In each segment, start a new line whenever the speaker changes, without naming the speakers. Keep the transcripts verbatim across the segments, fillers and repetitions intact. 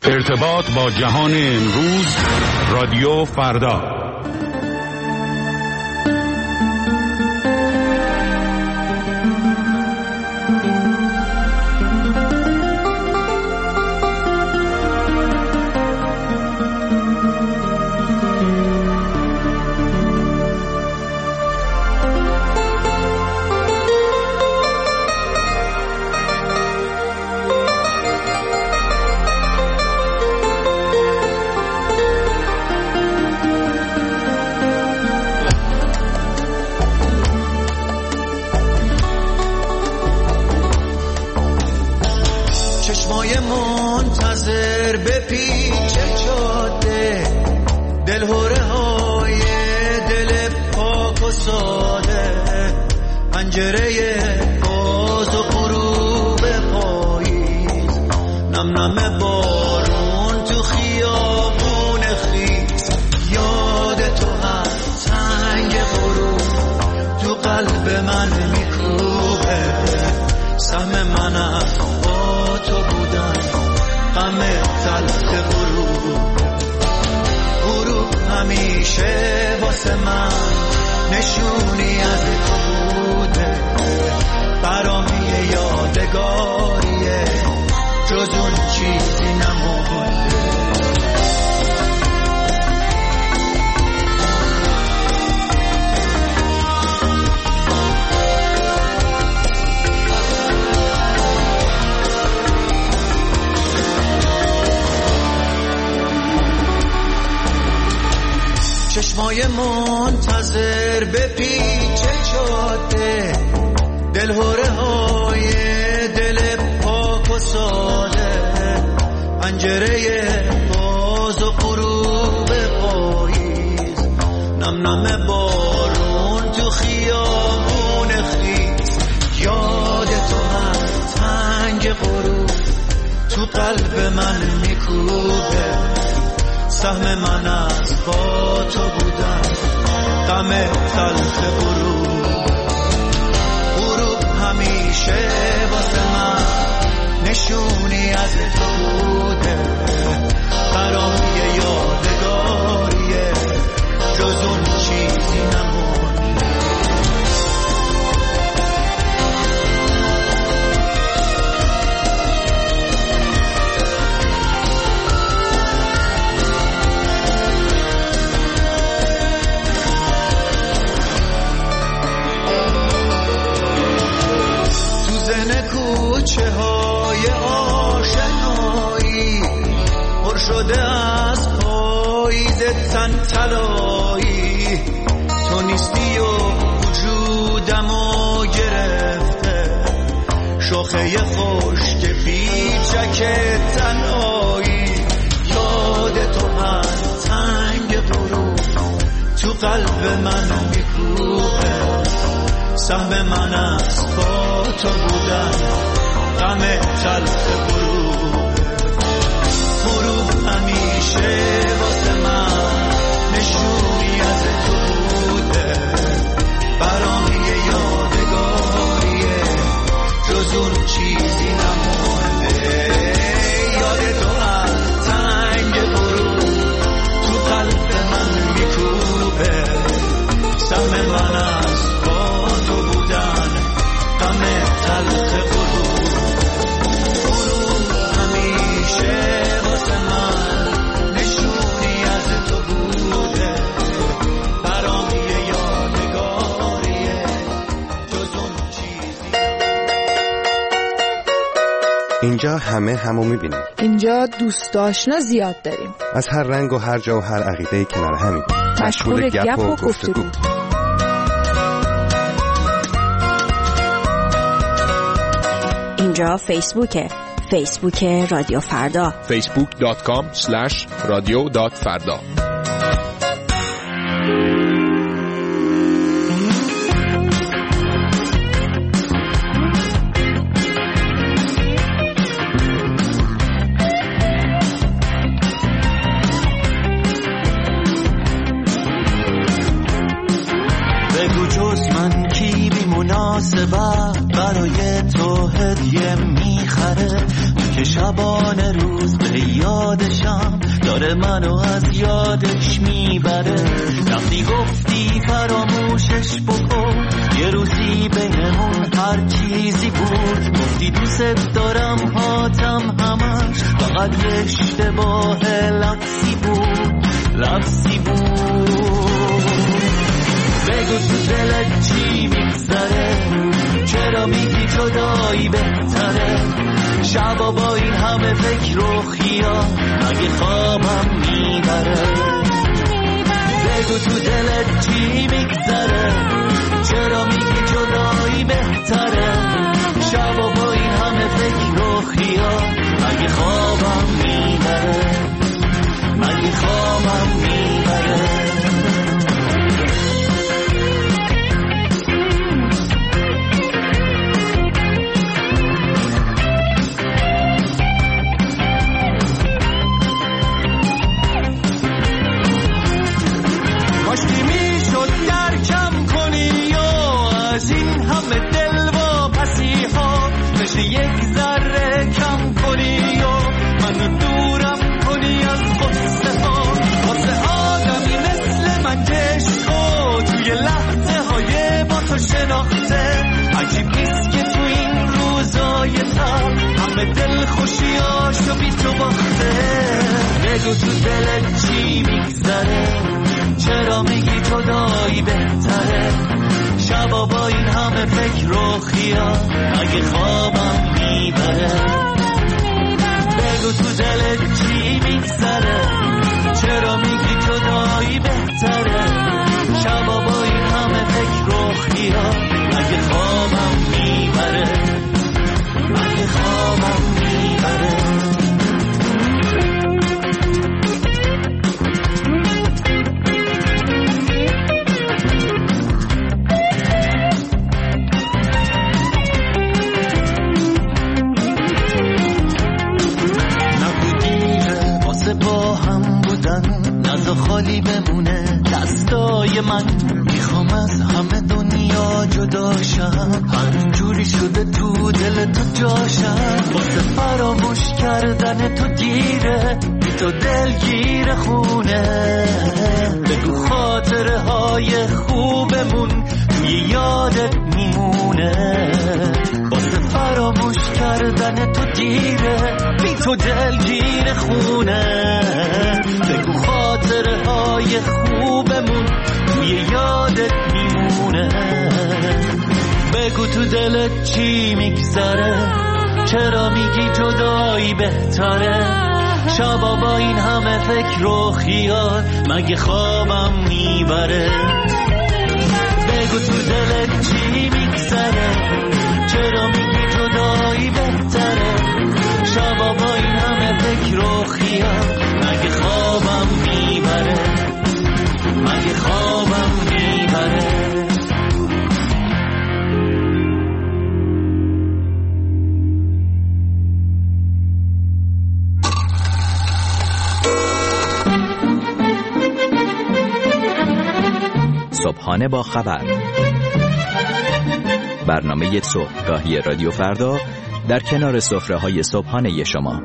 ارتباط با جهان امروز، رادیو فردا.
چشمای منتظر به پیچ جاده، دلهوره های دل پاک و ساده، پنجره باز و غروب پاییز، نم نم بارون تو خیابون خیز، یاد تو هر تنگ غروب تو قلب من میکوبه، سهم من از با تو بودن، غم تلخ غروب غروب همیشه واسه من نشونی از تو بوده، برام یه یادگاریه جز اون چیزی نمونده. کوچه های آشنایی پر شده از پاییز تن طلایی، تو نیستی و وجودمو گرفته، شاخه خشک پیچک تنهایی، یاد تو هر تنگ غروب تو قلب من میکوبه، سهم من از با تو بودن، غم تلخ غروب غروب همیشه واسه من نشونی از تو بوده، برام یه یادگاریه جز اون چیزی نمونده، یاد تو هر تنگ غروب تو قلب من میکوبه، سهم من از با تو بودن، غم تلخ غروب غروب همیشه واسه من نشونی از تو بوده، برام یه یادگاریه جز اون چیزی.
اینجا همه همو میبینیم،
اینجا دوست آشنا زیاد داریم،
از هر رنگ و هر جا و هر عقیده‌ای کنار همیم،
مشغول گپ و گفتگو.
اینجا فیسبوکه، فیسبوک رادیو فردا،
فیسبوک دات کام اسلش رادیو دات فردا.
بگو جز من کی بی مناسبت برای تو هدیه میخره، که شبا پایان روز به یادشم داره منو از یادش میبره. وقتی گفتی فراموشش بکن یه روزی بهمون هر چیزی بود. گفتی دوست دارم هاتم همش فقط یه اشتباه لفظی بود لفظی بود. بگو تو دلت چی میگذره، چرا میگی جدایی بهتره؟ شبا با این همه فکر و خیال مگه خوابم میبره؟ بگو تو دلت چی میگذره، چرا میگی جدایی بهتره؟ شبا با این همه فکر و خیال مگه خوابم میبره؟ مگه خوابم میبره؟ یک ذره کم کنی و منو دورم کنی از غصه ها. واسه آدمی مثل من عشقو توی لحظه های با تو شناخته. عجیب نیست که تو این روزای تر همه دل خوشیاشو بی تو باخته. بگو تو دلت چی میگذره، چرا میگی جدایی بهتره؟ شبا با این همه فکر و خیال اگه خوابم میبره؟ بگو تو دلت چی میگذره، چرا میگی جدایی بهتره؟ شبا با این همه فکر و خیال اگه خوابم میبره؟ اگه خوابم میبره؟ خالی بمونه دستای من، میخوام از همه دنیا جداشم. هر جوری شده تو دل تو جاشم. واسه فراموش کردن تو گیره بی تو دل گیر خونه. بگو خاطره های خوبمون توی یادت میمونه. واسه فراموش کردن تو گیره بی تو دل گیر خونه. بگو خاطره های خوبمون توی یادت میمونه. بگو تو دلت چی میگذره، چرا میگی جدایی بهتره؟ شبا با این همه فکر و خیال مگه خوابم میبره؟ بگو تو دلت چی میگذره، چرا میگی جدایی بهتره؟ شبا با این همه فکر و خیال مگه خوابم میبره؟ مگه خوابم میبره؟
صبحانه با خبر، برنامه صبحگاهی رادیو فردا در کنار سفره‌های صبحانه شما.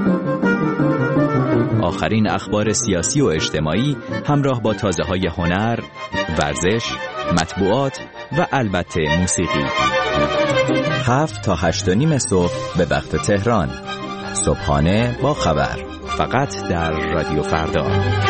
آخرین اخبار سیاسی و اجتماعی همراه با تازه‌های هنر، ورزش، مطبوعات و البته موسیقی. هفت تا هشت و نیم صبح به وقت تهران. صبحانه با خبر، فقط در رادیو فردا.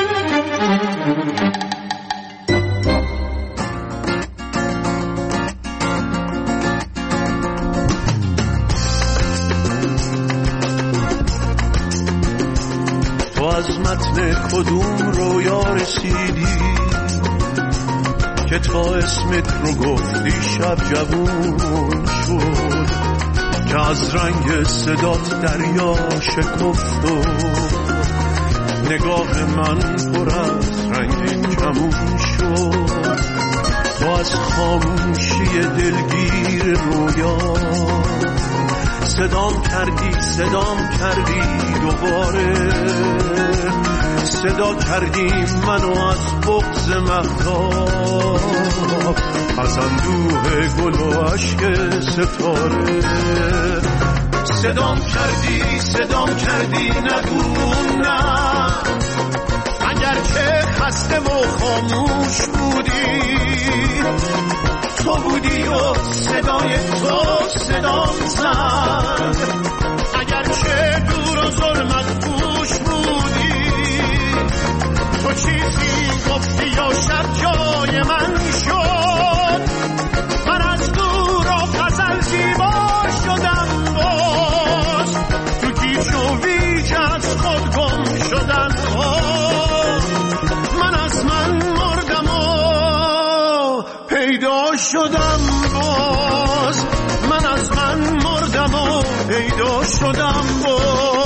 از متن کدوم رویا رسیدی که تا اسمت رو گفتی شب جوون شد، که از رنگ صدات دریا شکفت و نگاه من پر از رنگ کمون شد. تو از خاموشی دلگیر رویا صدام کردی صدام کردی دوباره، صدا کردی منو از بغض مهتاب، از اندوه گل و عشق ستاره. صدام کردی صدام کردی نگو نه، اگرچه خسته و خاموش بودی، تو بودی و صدای تو صدام زد، اگرچه دور و ظلمت پوش بودی، تو چیزی گفتی یا شب جای من شد، من از دور و غزل زیبا شدم، باز تو گیج و ویج از خود گم شدم، من از من مردم و پیدا شدم، باز من از من مردم و پیدا شدم باز.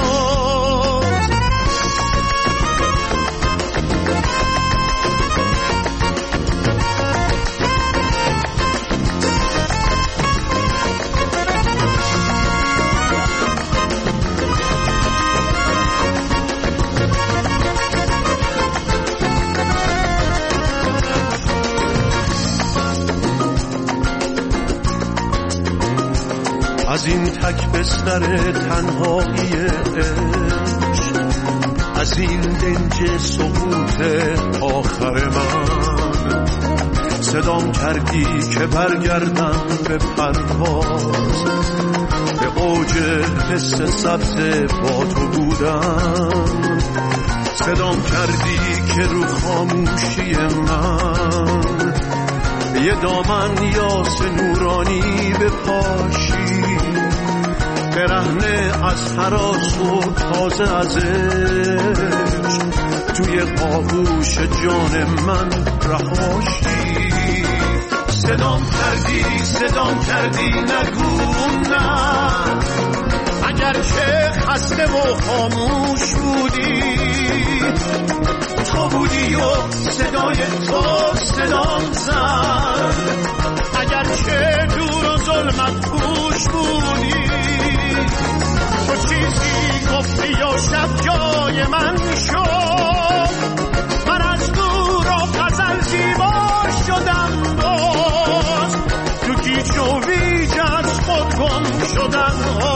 از این تک بستر تنهایی عشق، از این دنج سقوط آخر من، صدام کردی که برگردم به پرواز، به اوج حس سبز با تو بودم، صدام کردی که رو خاموشی من یه دامن یاس نورانی بپاشی، برهنه از هراس و تازه از عشق، توی آغوش جان من رهاشی، صدام کردی صدام کردی نگو نه، اگرچه خسته و خاموش بودی، تو بودی و صدای تو صدام زد، اگرچه دور و ظلمت پوش بودی، تو چیزی گفتی یا شب جای من شد، من از دور و غزل زیبا شدم، باز تو گیج و ویج از خود گم شدم،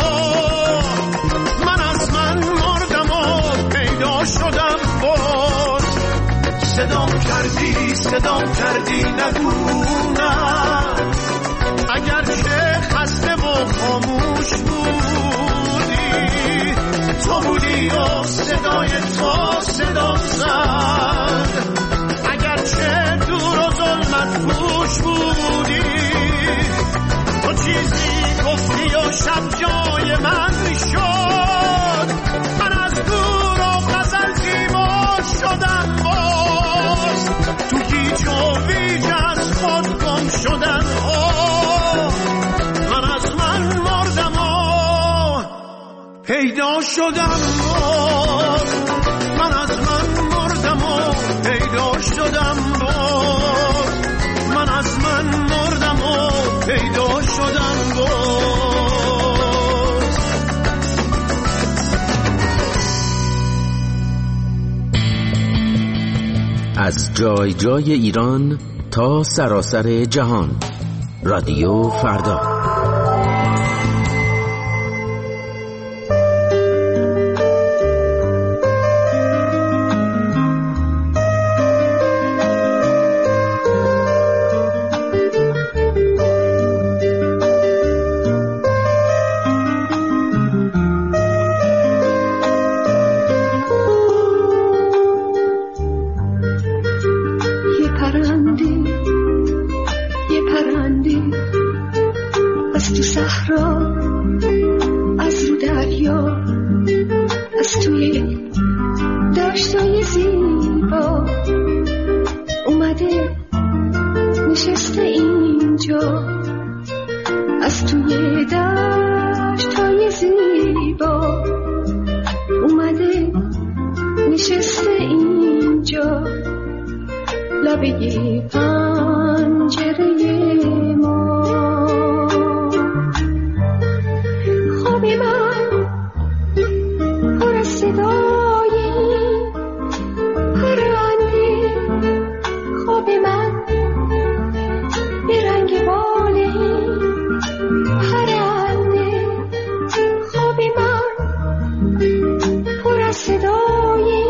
من از من مردم و پیدا شدم باز، صدام کردی صدام کردی نگو نه، اگرچه خسته و خاموش بودی، تو بودی و صدای تو صدام زد، اگرچه دور و ظلمت پوش بودی، تو چیزی گفتی و شب جای من شد، من از دور و غزل زیبا شدم، باز تو گیج و ویج از خود گم شدن، من از من مردم و پیدا شدم، باز من از من مردم و پیدا شدم، باز من از من مردم و پیدا شدم باز.
از جای جای ایران تا سراسر جهان، رادیو فردا.
صدای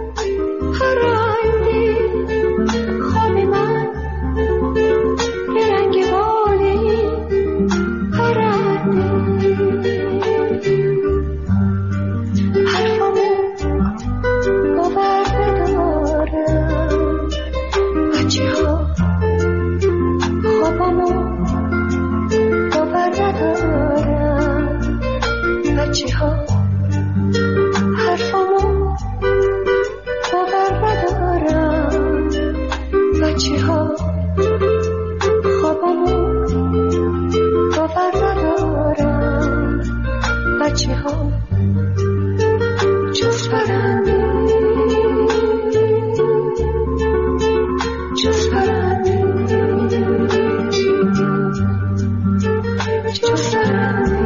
پرنده خواب من به رنگ بالی پرنده حرفمو باور ندارم بچه ها خوابمو باور ندارم بچه ها حرفمو باور ندارم بچه ها خوابمو باور ندارم بچه ها جز پرنده جز پرنده جز پرنده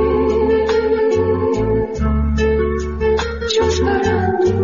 جز پرنده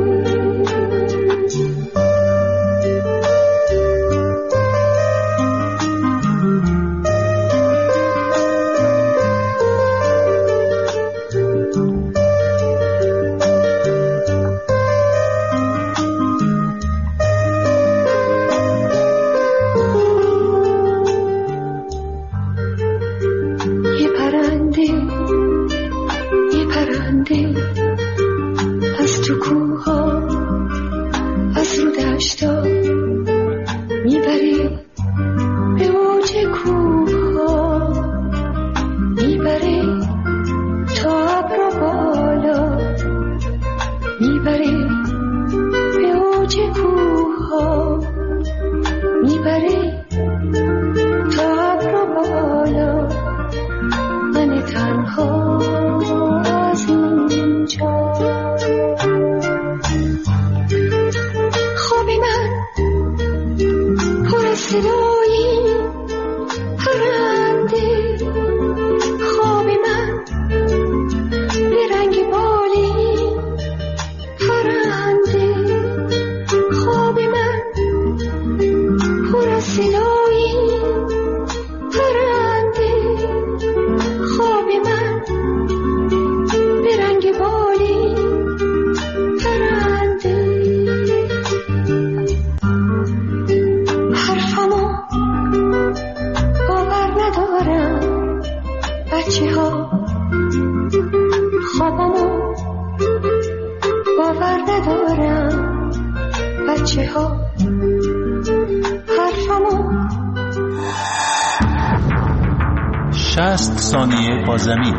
شصت ثانیه با زمین.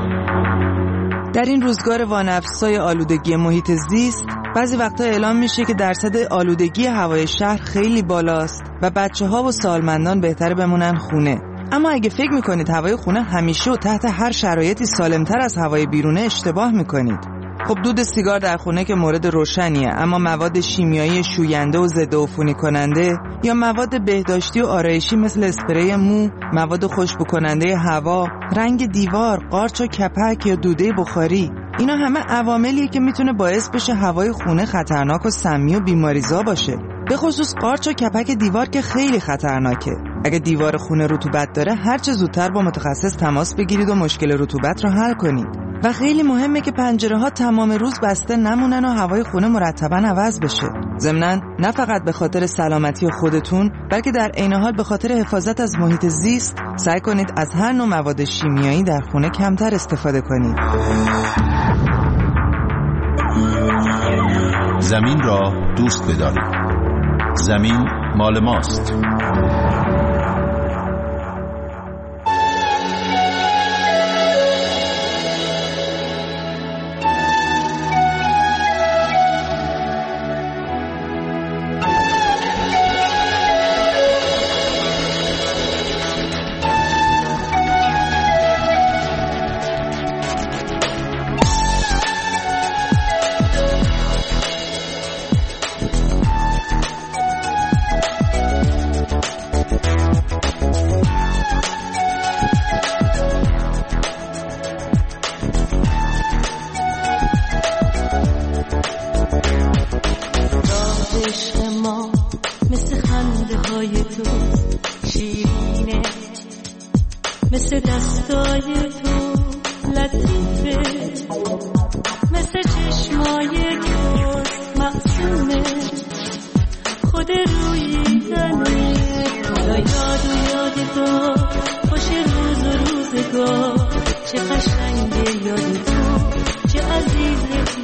در این روزگار وانفسای آلودگی محیط زیست بعضی وقتا اعلام میشه که درصد آلودگی هوای شهر خیلی بالاست و بچه ها و سالمندان بهتر بمونن خونه. اما اگه فکر میکنید هوای خونه همیشه و تحت هر شرایطی سالمتر از هوای بیرونه اشتباه میکنید. خب دود سیگار در خونه که مورد روشنیه، اما مواد شیمیایی شوینده و ضد عفونی کننده یا مواد بهداشتی و آرایشی مثل اسپری مو، مواد خوشبو کننده هوا، رنگ دیوار، قارچ و کپک یا دوده بخاری، اینا همه عواملیه که میتونه باعث بشه هوای خونه خطرناک و سمی و بیماریزا باشه. به خصوص قارچ و کپک دیوار که خیلی خطرناکه. اگه دیوار خونه رطوبت داره هر چه زودتر با متخصص تماس بگیرید و مشکل رطوبت رو حل کنید. و خیلی مهمه که پنجره ها تمام روز بسته نمونن و هوای خونه مرتباً عوض بشه. ضمناً نه فقط به خاطر سلامتی خودتون بلکه در عین حال به خاطر حفاظت از محیط زیست سعی کنید از هر نوع مواد شیمیایی در خونه کمتر استفاده کنید.
زمین را دوست بدارید. زمین مال ماست.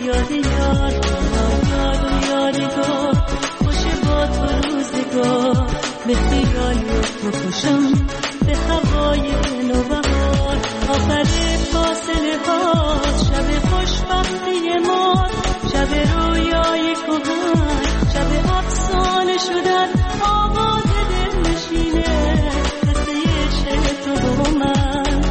یاد یار یاد و یادگار خوش با تو روزگار به خیال تو خوشم به هوای نوبهار آخر فاصله ها شب خوشبختی ما شب رویای کهن شب افسانه شدن آواز دل نشینه قصه عشق تو با من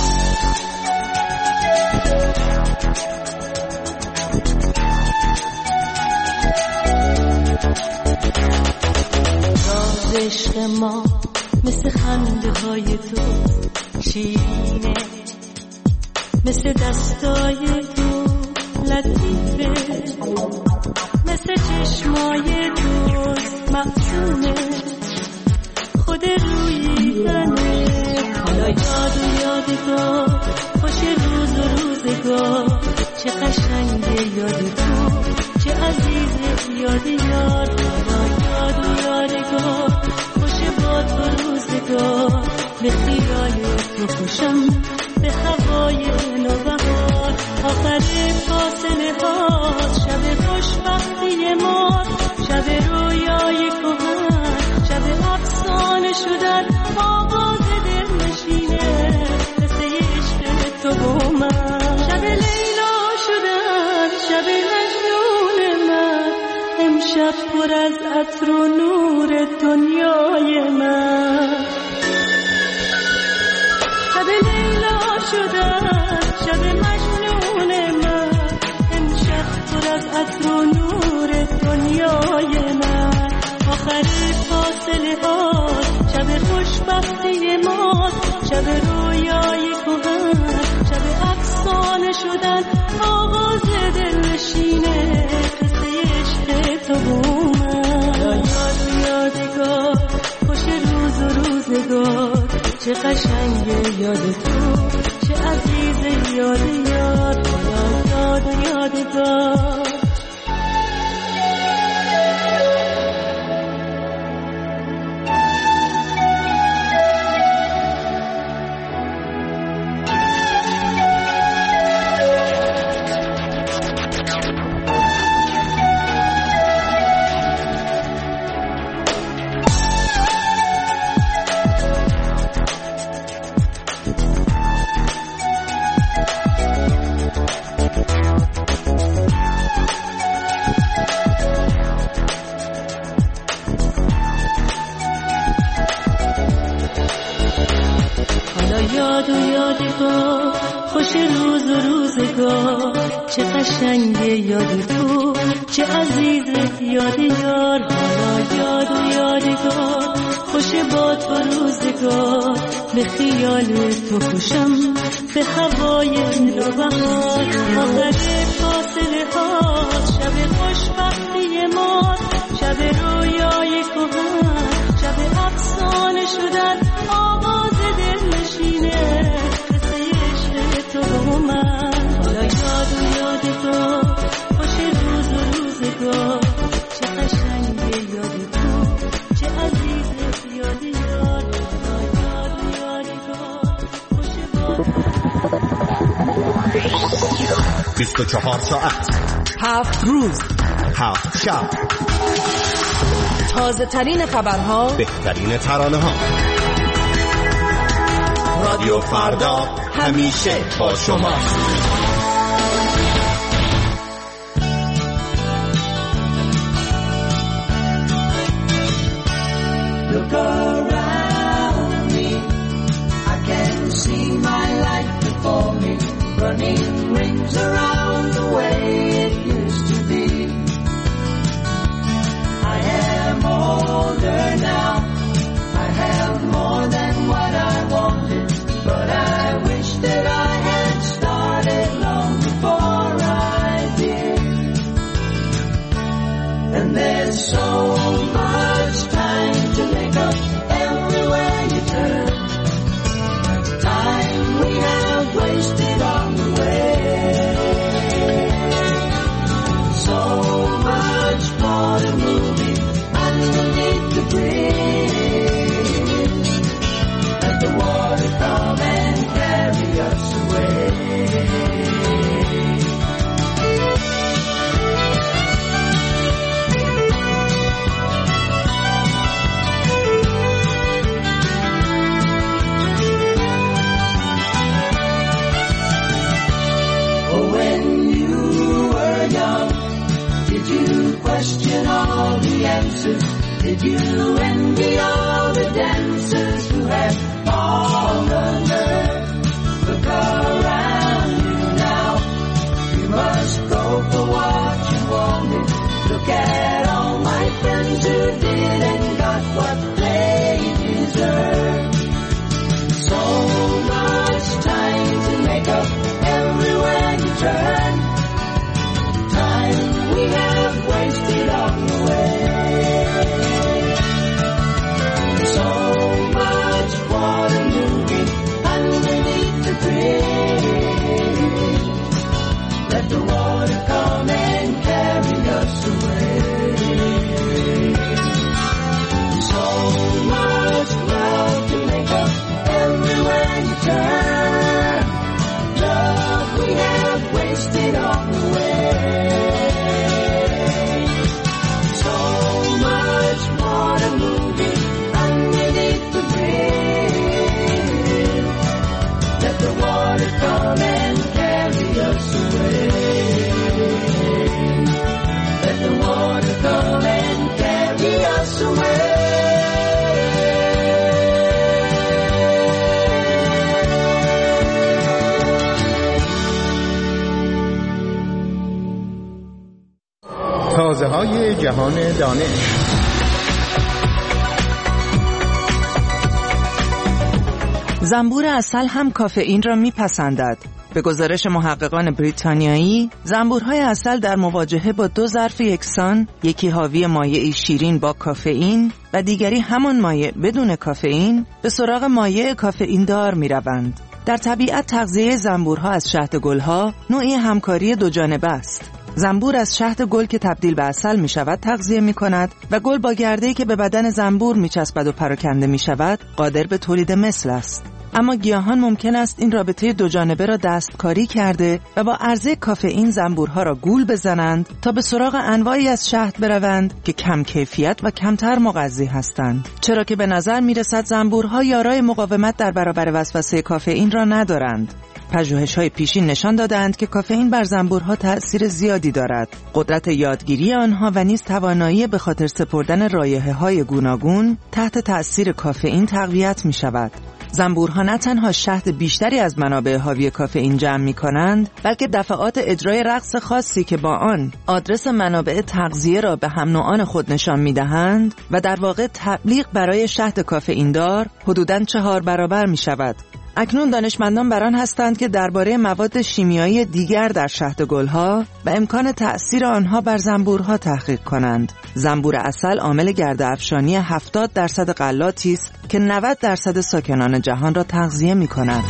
راز عشق ما مثل خنده های تو شیرینه مثل دستای تو لطیفه مثل چشمای تو مفتونه خود رویدنه حالا یاد و یادگار خوش روز و روزگار چه قشنگه یاد تو چه عزیزه یاد یار حالا یاد و یادگار خوش با تو روزگار به خیال تو خوشم به هوای نوبهار آخر فاصله ها شب خوشبختی ما شب رویای کهن شب افسانه شدن آواز دل نشینه قصه عشق تو با من شب لیلا شدن شب مجنون من امشب پر از عطر و نور دنیای من شب لیلا شدن شب مجنون من امشب پر از عطر و نور دنیای من آخر فاصله ها شب خوشبختی ما شب رویای کهن شب افسانه شدن آواز دل نشینه قصه عشق تو با من یاد و یادگار خوش روز و روزگار چه قشنگه یاد تو چه عزیز یاد یاد یاد و یادگار یاد و یادگار خوش روز و روزگار چه قشنگه یاد تو چه عزیز یاد یار حالا یاد و یادگار خوش با تو روزگار به خیال تو خوشم به هوای نوبهار آخر فاصله ها شب خوشبختی ما شب رویای کهن شب افسانه شدن آواز دل نشینه قصه عشق تو با من حالا یاد و یادگار خوش روز و روزگار چه قشنگه یاد تو چه عزیز یاد یار یاد و یادگار خوش با
بیست و چهار ساعت
هفت روز
هفت شب
تازه ترین خبرها
بهترین ترانه ها رادیو فردا همیشه با شما
Look around me, I can see my life before me, running rings around the way it used to be. I am older now, I have more than what I wanted, but I wish that I had started chances. Did you envy all the dancers who had all the nerve? Look around you now. You must go for what you wanted. Look at all my friends who didn't got what they deserve. So much time to make up everywhere you turn. Time we have wasted on the way. So much water moving underneath the bridge. Let the water come and carry us away. So much love to make up everywhere you turn. Love we have wasted on the way. So much water moving underneath the bridge. Let the water come and carry us away. Let the water come and carry us away.
تازه های جهان دانش.
زنبور عسل هم کافئین را میپسندد. به گزارش محققان بریتانیایی، زنبورهای عسل در مواجهه با دو ظرف یکسان، یکی حاوی مایعی شیرین با کافئین و دیگری همان مایع بدون کافئین، به سراغ مایع کافئین دار میروند. در طبیعت تغذیه زنبورها از شهد گلها نوعی همکاری دو جانبه است. زنبور از شهد گل که تبدیل به عسل می شود تغذیه می کند و گل با گرده‌ای که به بدن زنبور می چسبد و پراکنده می شود قادر به تولید مثل است. اما گیاهان ممکن است این رابطه دو جانبه را دستکاری کرده و با عرضه کافئین زنبورها را گول بزنند تا به سراغ انواعی از شهد بروند که کم کیفیت و کمتر مغذی هستند، چرا که به نظر می رسد زنبورها یارای مقاومت در برابر وسوسه کافئین را ندارند. پژوهش‌های پیشین نشان دادند که کافئین بر زنبورها تأثیر زیادی دارد. قدرت یادگیری آنها و نیز توانایی به خاطر سپردن رایحه‌های گوناگون تحت تأثیر کافئین تقویت می‌شود. زنبورها نه تنها شهد بیشتری از منابع حاوی کافئین جمع می‌کنند، بلکه دفعات اجرای رقص خاصی که با آن آدرس منابع تغذیه را به هم نوعان خود نشان می‌دهند و در واقع تبلیغ برای شهد کافئین دار حدوداً چهار برابر می‌شود. اکنون دانشمندان بر آن هستند که درباره مواد شیمیایی دیگر در شهد گلها و امکان تأثیر آنها بر زنبورها تحقیق کنند. زنبور عسل عامل گرد افشانی هفتاد درصد غلاتی است که نود درصد ساکنان جهان را تغذیه می‌کند.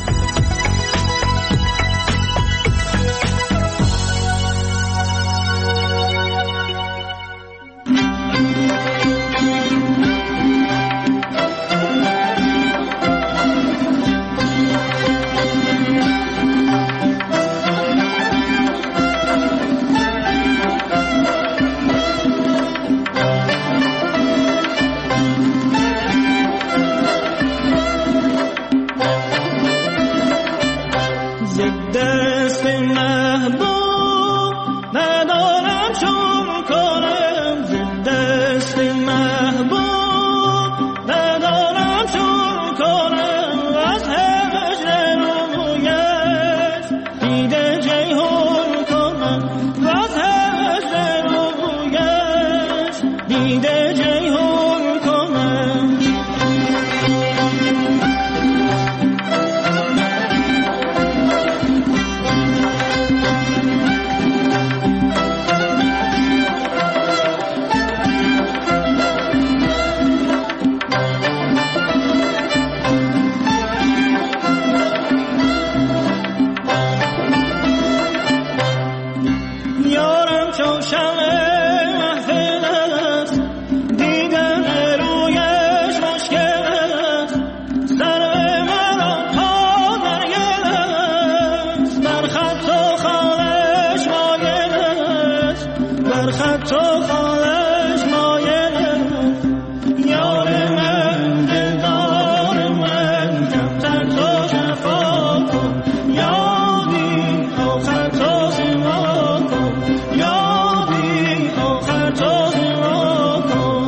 Oh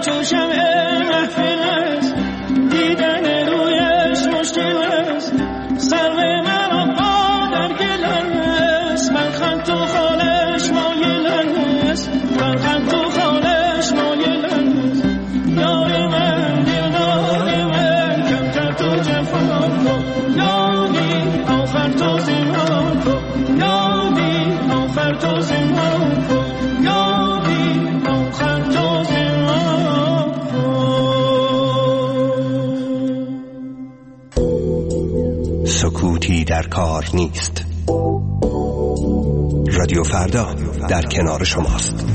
چون شمع محفل است، دیدن رویش مشکل است، سرو مرا پا در گل است، برخند تو خالش مایل است، برخند تو خالش مایل است، یار من دلدار من کمتر تو جفا کن، یادی آخر تو زمان کن، یادی آخر تو زمان کن، یادی آخر تو زمان کن.
سکوتی در کار نیست. رادیو فردا در کنار شماست.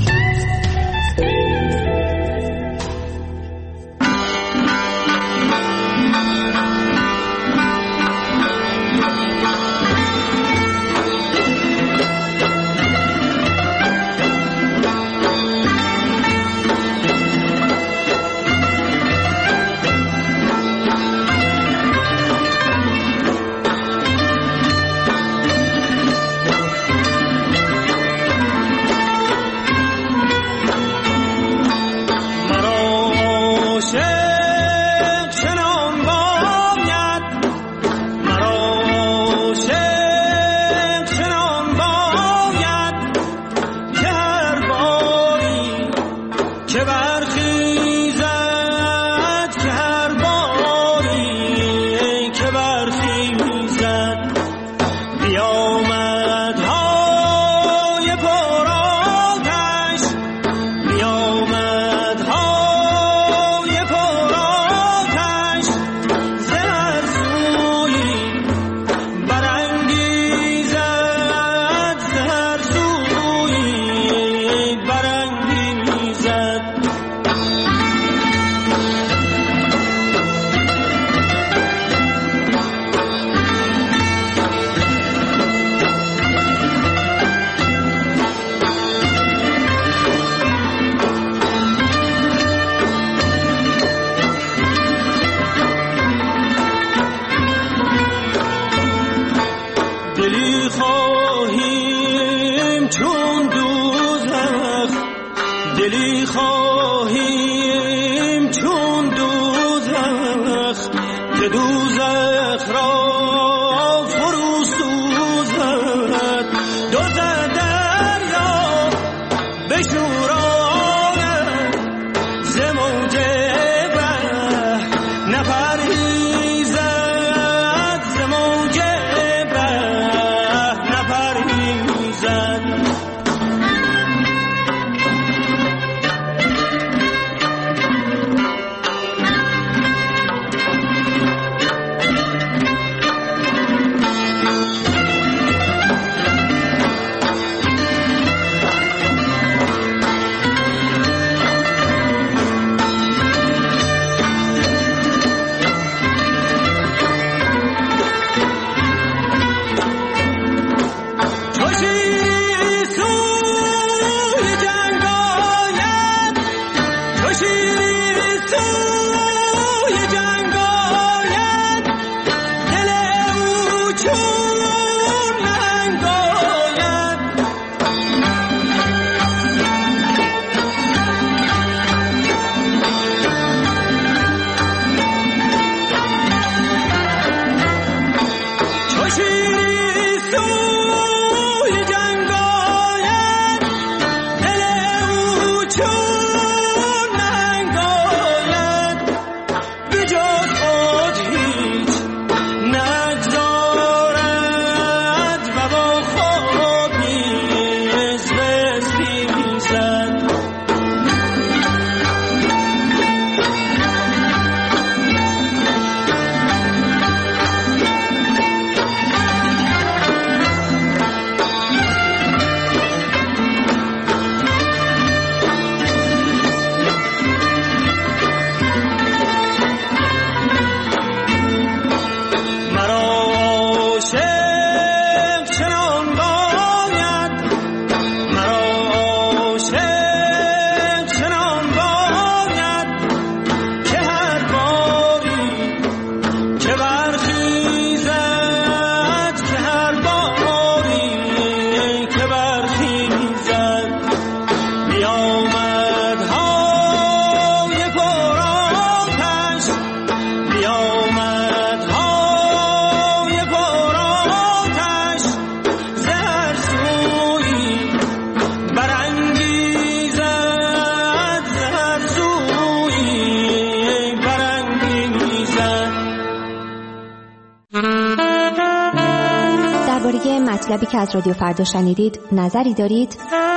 مطلبی که از رادیو فردا شنیدید نظری دارید؟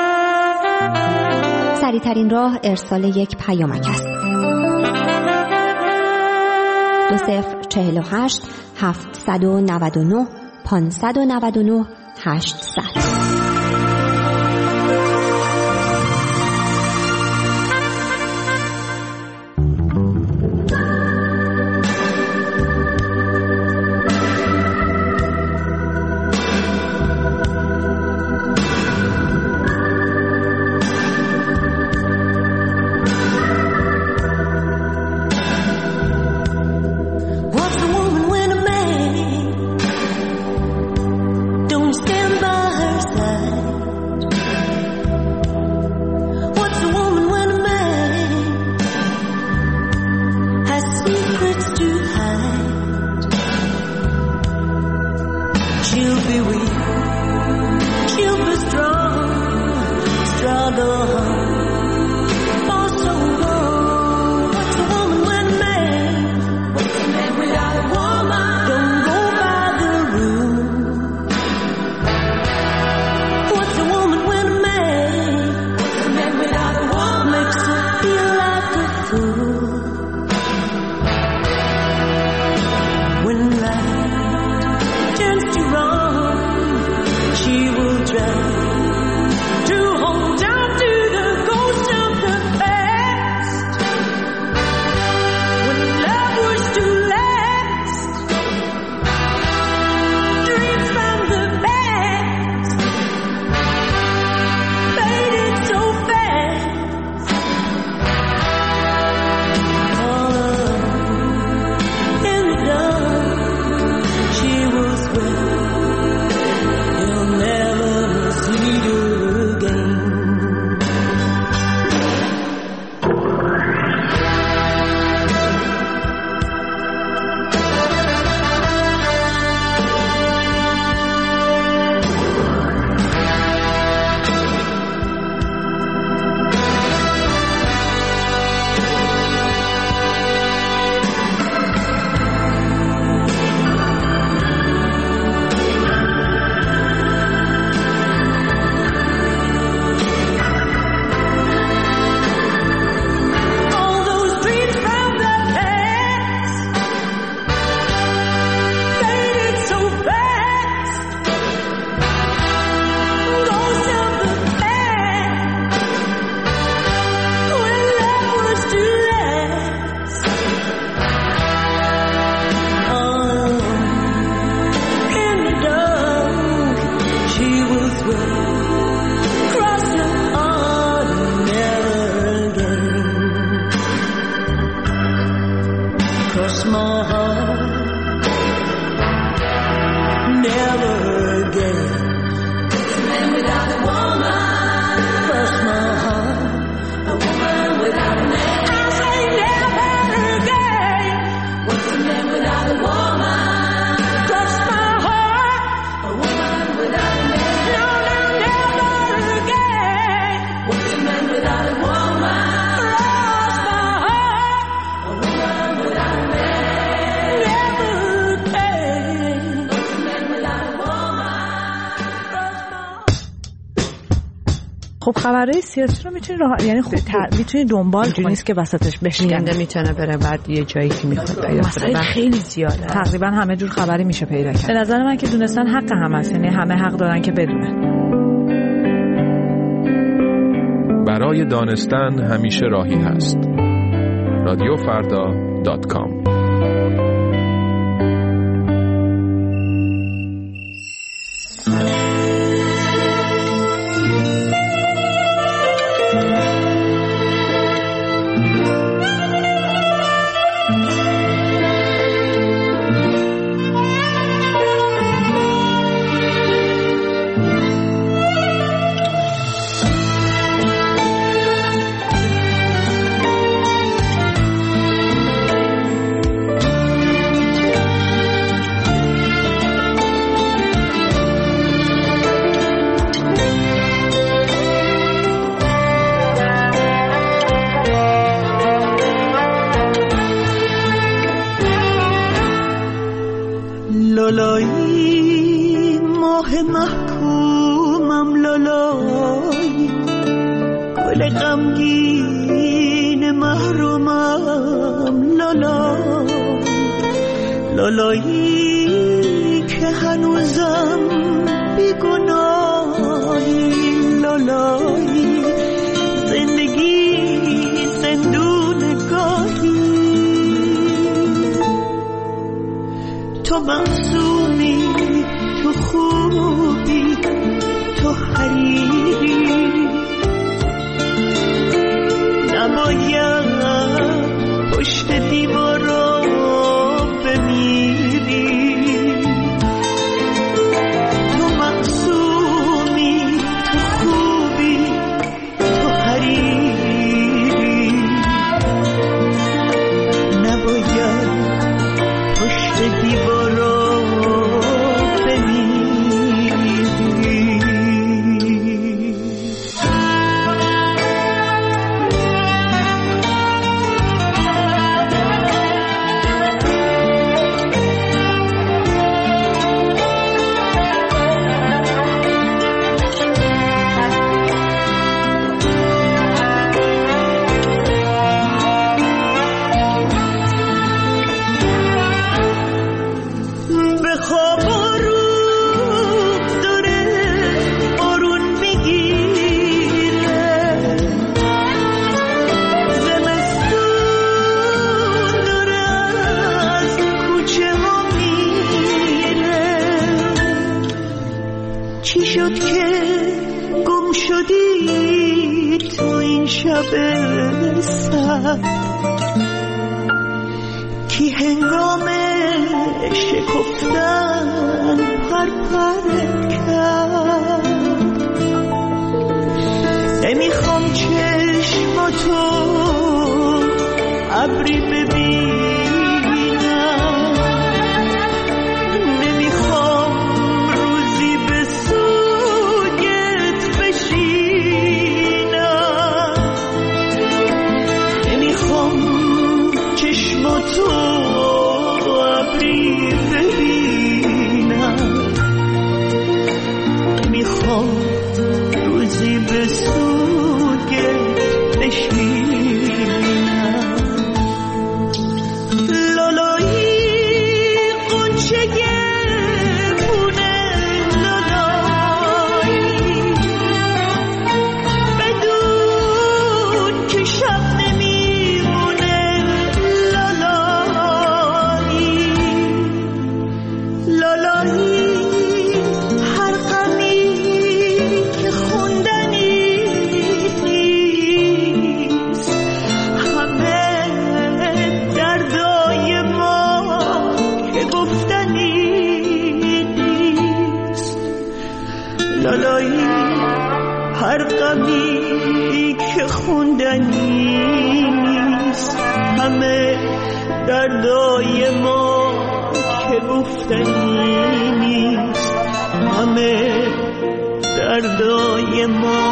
سریع‌ترین راه ارسال یک پیامک است. دو صفر چهل و هشت هفتصد و نود و نه پانصد و نود و نه هشتصد.
خب خبرهای سیاسی رو میتونی راه یعنی خوب تر... میتونی دنبال کنی، نیست که وسطش بشکنه،
میتونه بره بعد یه جایی که میخواد پیدا
مسائل خیلی زیاده، تقریبا همه جور خبری میشه پیدا کرد. به نظر من که دونستن حق همه است، یعنی همه حق دارن که بدونن.
برای دانستن همیشه راهی هست. رادیو فردا دات کام.
لالایی ماه محکوم
غمگین محرومم لالا، لالایی که هنوزم بیگناهی، لالایی زندگی زندون گاهی، تو معصومی، تو خوبی، تو حریری، نباید پشت دیوارا بمیری، تو معصومی، تو خوبی، تو حریری، نباید پشت دیوارا کی هنگام شکفتن پر پر کرد، نمیخوام چشماتو ابری ببینم، نمیخوام روزی به سوگت بشینم، نمیخوام چشماتو ابری ببینم، میخوام روزی به سوگت بشینم، لالایی قنچه پونه، لالایی بدون که شب نمیمونه، لالایی لالایی هر غمی که خوندنی نیست، همه دردای ما که گفتنی نیست، لالایی هر غمی که خوندنی نیست، همه دردای ما که گفتنی نیست، همه دردای ما.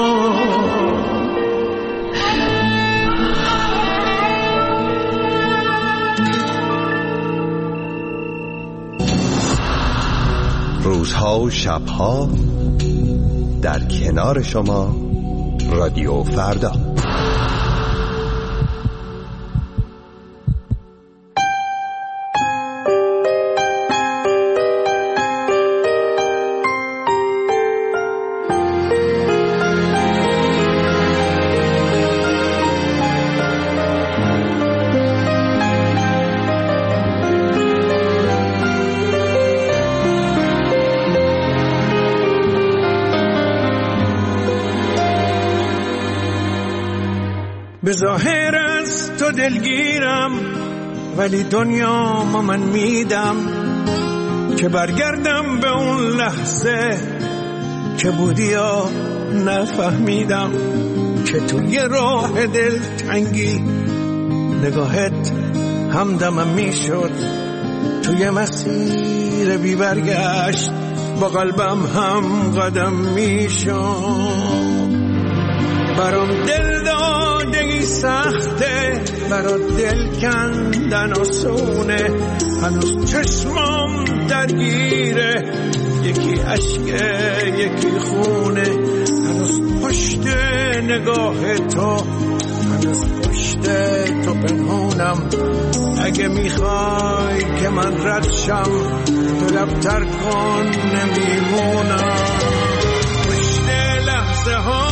روزها و شبها در کنار شما رادیو فردا.
به ظاهر از تو دلگیرم، ولی دنیا ما من میدم که برگردم به اون لحظه که بودی یا نفهمیدم که توی راه دلتنگی نگاهت همدمم میشد، توی مسیر بی برگشت با قلبم هم قدم میشد. برام دل دادگی سخته، برات دل کندن آسونه، هنوز چشمام درگیره، یکی عشقه یکی خونه، هنوز
هنوز پشت نگاه تو، هنوز پشت تو پنهونم. اگه میخوای که من رد شم تو لبتر کن، نمیمونم. پشت لحظه ها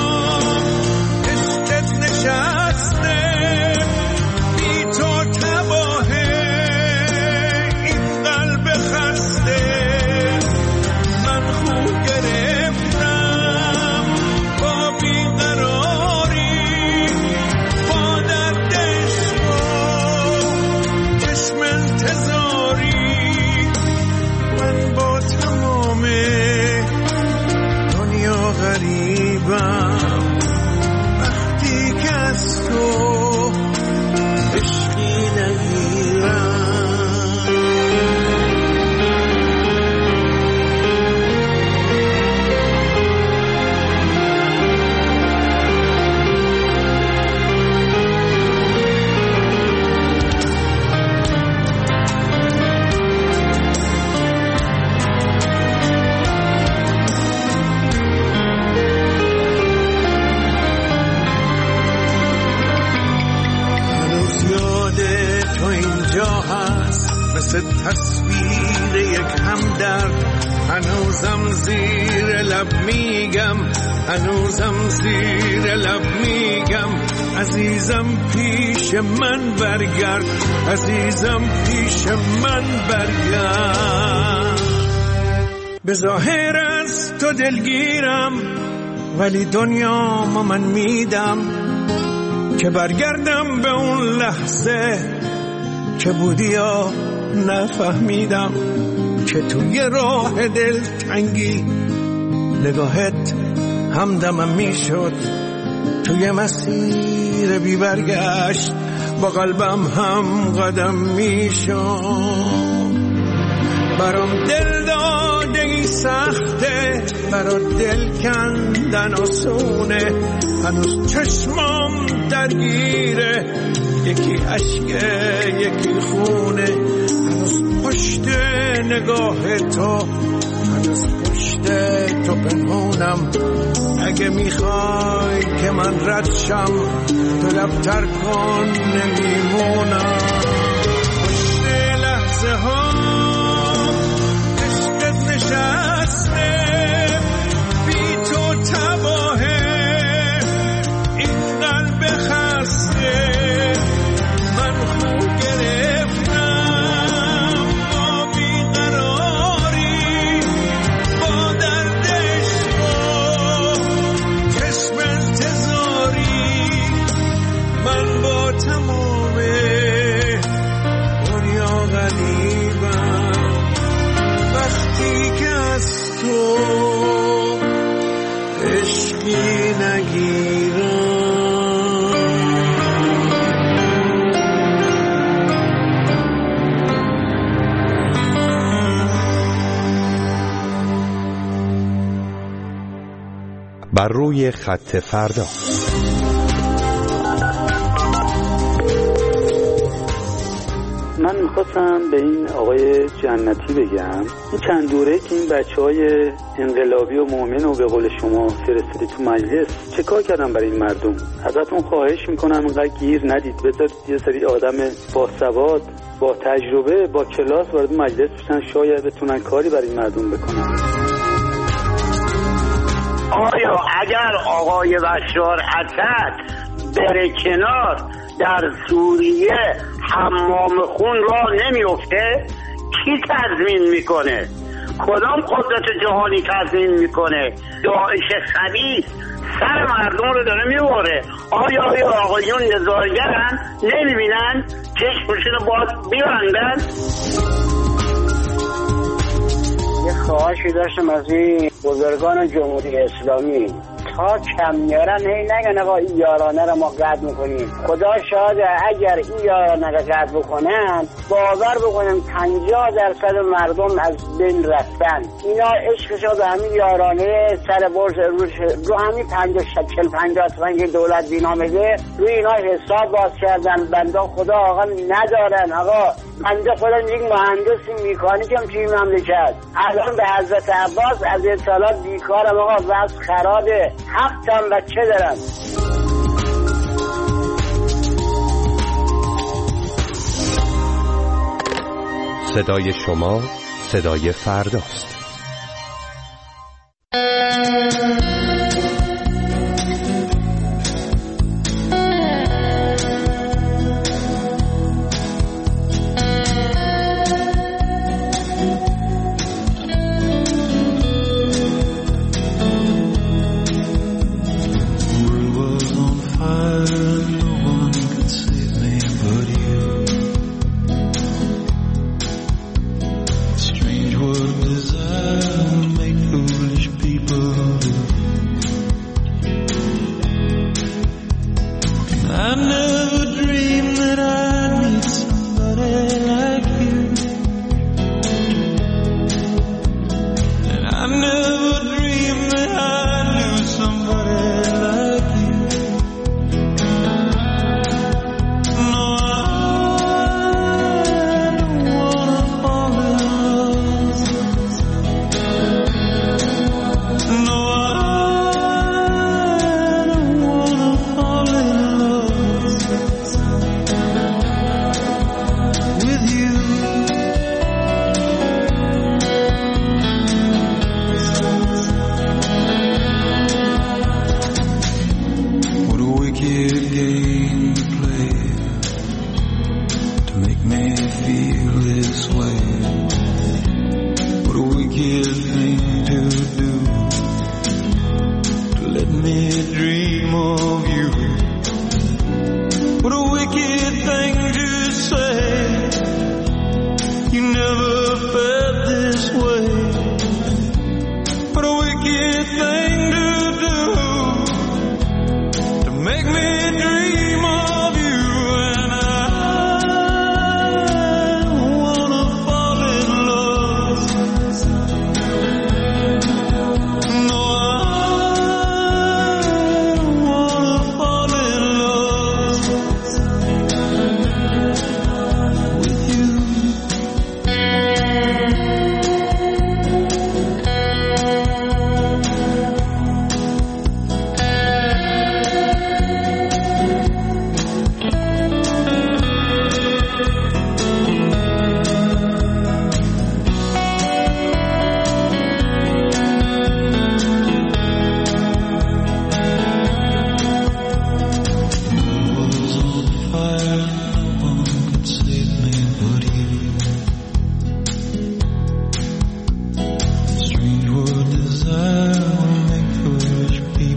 عشقت نشسته، بی تو تباهه این قلب خسته. من خوب گرفتم با بیقراری، با درد عشق و چشم انتظاری. من با تمام دنیا غریبم وقتی که از تو عشقی نگیرم. مثل تصویر یک همدرد، هنوزم زیر لب میگم، هنوزم زیر لب میگم. عزیزم پیش من برگرد، عزیزم پیش من برگرد. به ظاهر از تو دلگیرم ولی دنیا ما من میدم که برگردم به اون لحظه که بودی یا نفهمیدم. که توی راه دل تنگی نگاهت همدمم میشد، توی مسیر بی برگشت با قلبم هم قدم میشد. برام دل دادگی سخته، برا دل کندن آسونه. هنوز چشمام درگیره، یکی عشقه یکی خونه. هنوز پشت نگاه تو، هنوز پشت تو پنهونم. اگه میخوای که من رد شم تو لبتر کن، نمیمونم. پشت لحظه ها عشقت نشسته، بی تو تباهه این قلب خسته. من خوب گرفتم با بیقراری، با درد عشق و چشم انتظاری. من با تمام دنیا غریبم وقتی که از تو عشقی نگیرم.
بر روی خط فردا.
من میخواستم به این آقای جنتی بگم، این چند دوره که این بچه های انقلابی و مؤمن و به قول شما فرستادی تو مجلس، چه کار کردن برای این مردم؟ ازتون خواهش میکنم اینقدر گیر ندید، بذارید یه سری آدم باسواد با تجربه با کلاس وارد مجلس بشن، شاید بتونن کاری برای این مردم بکنن.
آیا اگر آقای بشار اسد بره کنار در سوریه حمام خون را نمیفته؟ کی تضمین میکنه؟ کدام قدرت جهانی تضمین میکنه؟ داعش خبیث سر مردم رو داره میبره. آیا آیا آقایون نظارگرن؟ نمیبینن؟ چشمشون رو باز بیبندن؟
یه خواهشی داشتم از این بزرگان جمهوری اسلامی، تا کم میارن هی نگن آقا این یارانه رو ما قطع میکنیم. خدا شاهده اگر این یارانه رو قطع بکنن، باور بکنم پنجاه درصد مردم از بین رفتن. اینا عشقشو به همین یارانه سر برج رو, رو همین پنجاه شکل پنجاه که دولت بینا میده روی اینا حساب باز کردن. بنده خدا آقا ندارن. آقا بنده خودم یک مهندس مکانیکم توی مملکت، الان به حضرت عباس از اطلاعات بیکارم آقا، وضع خرابه، هفتم بچه دارم.
صدای شما صدای فرداست.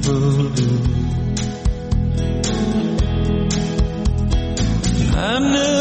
I never